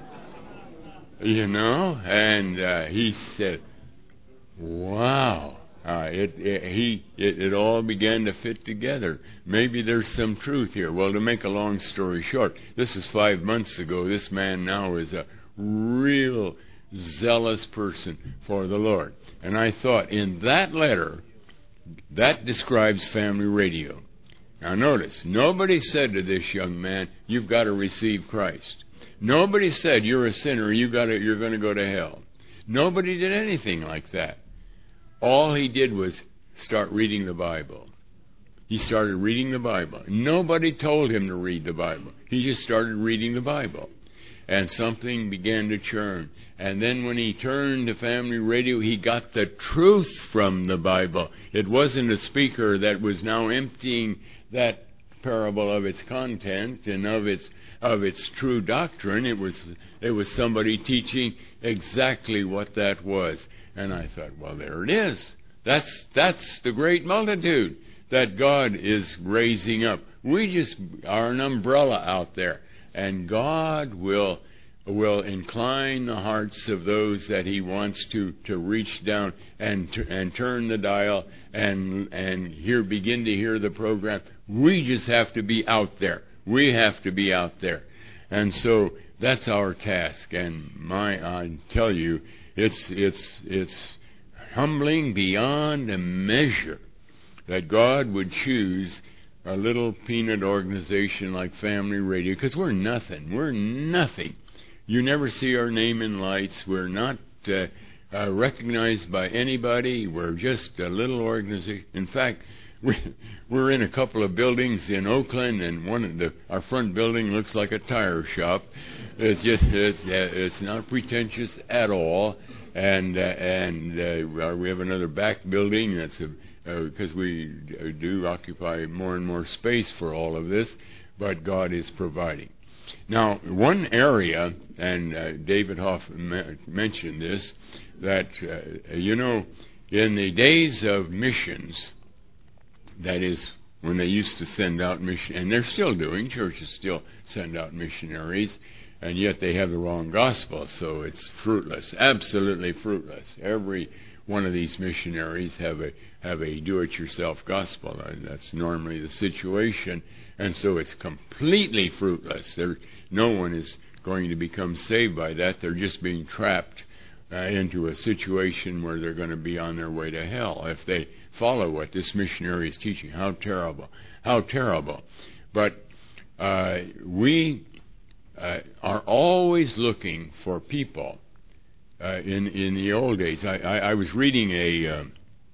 you know, and uh, he said, wow, uh, it, it he it, it all began to fit together. Maybe there's some truth here. Well, to make a long story short, this is five months ago. This man now is a real zealous person for the Lord. And I thought, in that letter, that describes family radio. Now notice, nobody said to this young man, you've got to receive Christ. Nobody said, you're a sinner, you got to, you're going to go to hell. Nobody did anything like that. All he did was start reading the Bible. He started reading the Bible. Nobody told him to read the Bible. He just started reading the Bible. And something began to churn. And then when he turned to family radio, he got the truth from the Bible. It wasn't a speaker that was now emptying that parable of its content and of its of its true doctrine. It was it was somebody teaching exactly what that was. And I thought, well, there it is. That's that's the great multitude that God is raising up. We just are an umbrella out there. And God will will incline the hearts of those that He wants to, to reach down and to, and turn the dial and and hear begin to hear the program. We just have to be out there. We have to be out there. And so That's our task. And my, I tell you, it's it's it's humbling beyond a measure that God would choose a little peanut organization like Family Radio, because we're nothing. We're nothing. You never see our name in lights. We're not uh, uh, recognized by anybody. We're just a little organization. In fact, we, we're in a couple of buildings in Oakland, and one of the our front building looks like a tire shop. It's just it's, uh, it's not pretentious at all. And uh, and uh, we have another back building that's a because uh, we do occupy more and more space for all of this, but God is providing. Now, one area, and uh, David Hoff ma- mentioned this, that, uh, you know, in the days of missions, that is, when they used to send out mission, and they're still doing, churches still send out missionaries, and yet they have the wrong gospel, so it's fruitless, absolutely fruitless. Every one of these missionaries have a have a do-it-yourself gospel. That's normally the situation, and so it's completely fruitless. There, no one is going to become saved by that. They're just being trapped uh, into a situation where they're going to be on their way to hell if they follow what this missionary is teaching. How terrible! How terrible! But uh, we uh, are always looking for people. Uh, in in the old days, I, I, I was reading a uh,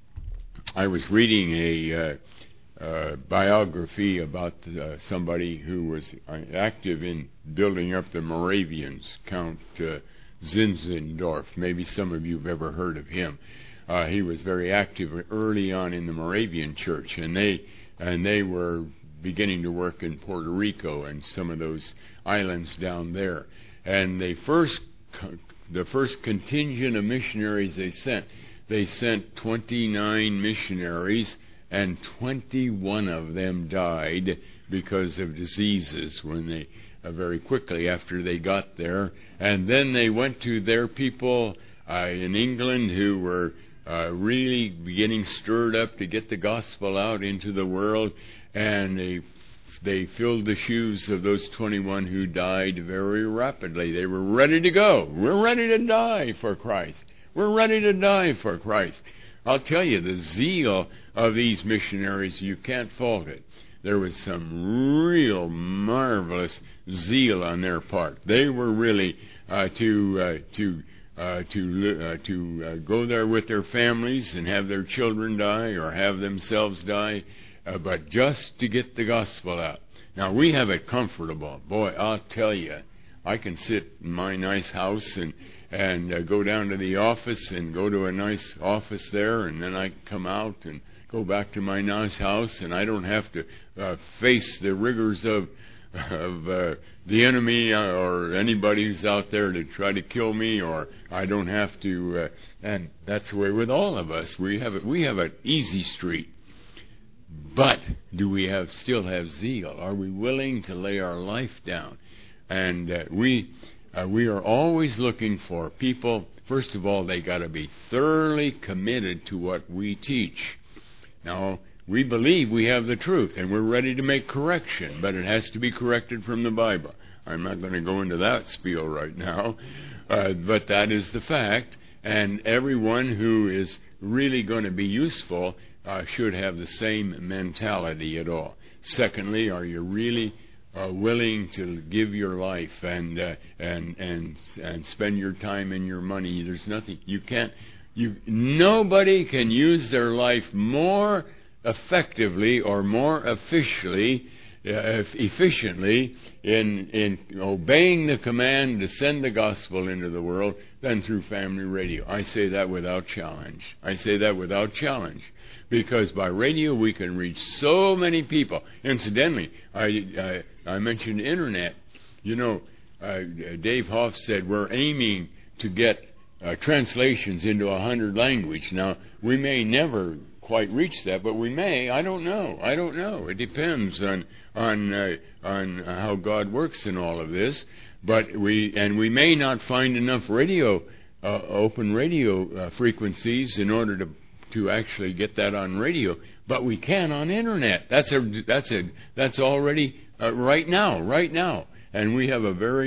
I was reading a uh, uh, biography about uh, somebody who was active in building up the Moravians, Count uh, Zinzendorf. Maybe some of you have ever heard of him. Uh, he was very active early on in the Moravian Church, and they and they were beginning to work in Puerto Rico and some of those islands down there. And they first the first contingent of missionaries they sent. They sent twenty-nine missionaries, and twenty-one of them died because of diseases when they uh, very quickly after they got there. And then they went to their people uh, in England who were uh, really getting stirred up to get the gospel out into the world, and they they filled the shoes of those twenty-one who died very rapidly. They were ready to go. We're ready to die for Christ. We're ready to die for Christ. I'll tell you, the zeal of these missionaries, you can't fault it. There was some real marvelous zeal on their part. They were really uh, to uh, to uh, to uh, to uh, go there with their families and have their children die or have themselves die, uh, but just to get the gospel out. Now, we have it comfortable. Boy, I'll tell you, I can sit in my nice house and and uh, go down to the office and go to a nice office there, and then I come out and go back to my nice house, and I don't have to uh, face the rigors of of uh, the enemy uh, or anybody who's out there to try to kill me, or I don't have to. Uh, and that's the way with all of us. We have it. We have an easy street. But do we have still have zeal? Are we willing to lay our life down? And uh, we. Uh, we are always looking for people. First of all, they got to be thoroughly committed to what we teach. Now, we believe we have the truth, and we're ready to make correction, but it has to be corrected from the Bible. I'm not going to go into that spiel right now, uh, but that is the fact, and everyone who is really going to be useful uh, should have the same mentality at all. Secondly, are you really Uh, willing to give your life and uh, and and and spend your time and your money? There's nothing you can't. You nobody can use their life more effectively or more officially, uh, efficiently in in obeying the command to send the gospel into the world than through Family Radio. I say that without challenge. I say that without challenge. Because by radio we can reach so many people. Incidentally, I I, I mentioned internet. You know, uh, Dave Hoff said we're aiming to get uh, translations into a hundred languages. Now, we may never quite reach that, but we may. I don't know. I don't know. It depends on on uh, on how God works in all of this. But we and we may not find enough radio, uh, open radio uh, frequencies in order to. to actually get that on radio, but we can on internet. That's a that's a that's already uh, right now, right now, and we have a very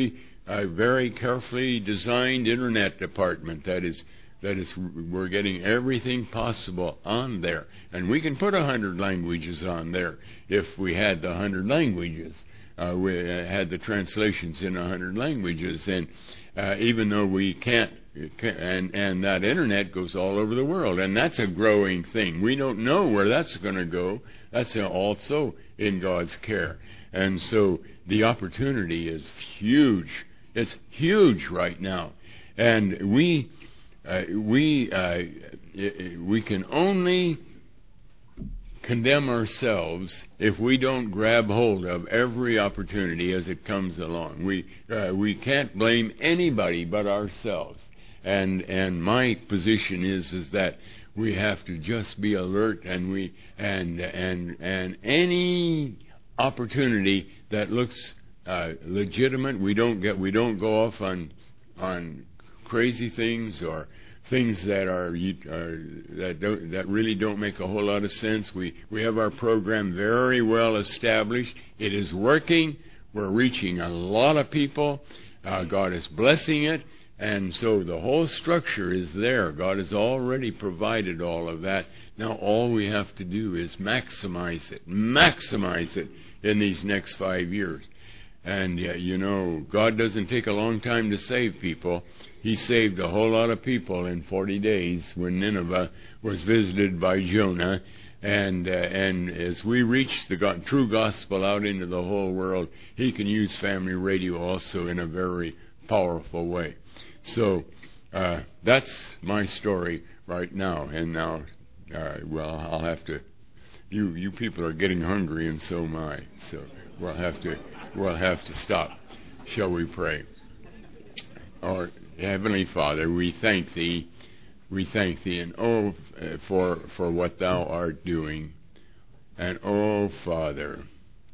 a very carefully designed internet department that is that is we're getting everything possible on there, and we can put a hundred languages on there if we had the hundred languages. Uh, we had the translations in a hundred languages, and uh, even though we can't, and and that internet goes all over the world, and that's a growing thing. We don't know where that's going to go. That's also in God's care, and so the opportunity is huge. It's huge right now, and we uh, we uh, we can only condemn ourselves if we don't grab hold of every opportunity as it comes along. We uh, we can't blame anybody but ourselves, and and my position is is that we have to just be alert, and we and and and any opportunity that looks uh, legitimate, we don't get we don't go off on on crazy things or things that are, are that don't that really don't make a whole lot of sense. We we have our program very well established. It is working. We're reaching a lot of people. Uh, God is blessing it, and so the whole structure is there. God has already provided all of that. Now all we have to do is maximize it, maximize it in these next five years. And uh, you know, God doesn't take a long time to save people. He saved a whole lot of people in forty days when Nineveh was visited by Jonah. And uh, and as we reach the God, true gospel out into the whole world, He can use Family Radio also in a very powerful way. So uh, that's my story right now. And now, uh, well, I'll have to. You you people are getting hungry, and so am I. So we'll have to we'll have to stop. Shall we pray? Our Heavenly Father, we thank Thee, we thank Thee, and oh, for for what Thou art doing, and oh, Father,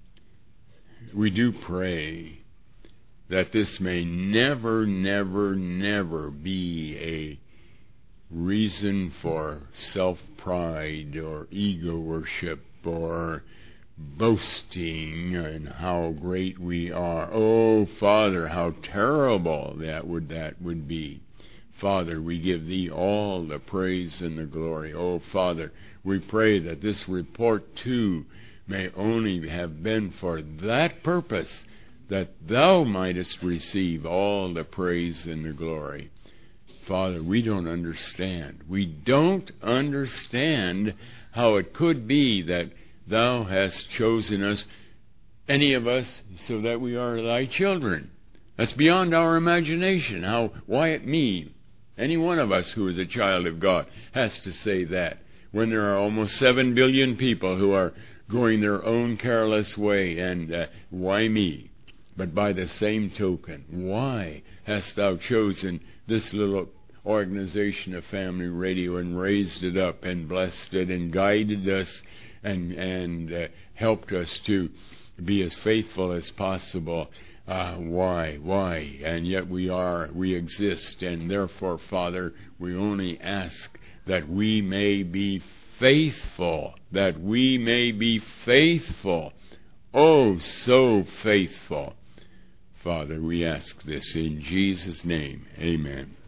we do pray that this may never, never, never be a reason for self-pride or ego worship or boasting in how great we are. Oh, Father, how terrible that would that would be. Father, we give Thee all the praise and the glory. Oh, Father, we pray that this report too may only have been for that purpose, that Thou mightest receive all the praise and the glory. Father, we don't understand. We don't understand how it could be that Thou hast chosen us, any of us, so that we are Thy children. That's beyond our imagination. How, why me, any one of us who is a child of God, has to say that, when there are almost seven billion people who are going their own careless way, and uh, why me? But by the same token, why hast Thou chosen this little organization of Family Radio and raised it up and blessed it and guided us and and uh, helped us to be as faithful as possible? Uh, why, why? And yet we are, we exist, and therefore, Father, we only ask that we may be faithful, that we may be faithful, oh, so faithful. Father, we ask this in Jesus' name. Amen.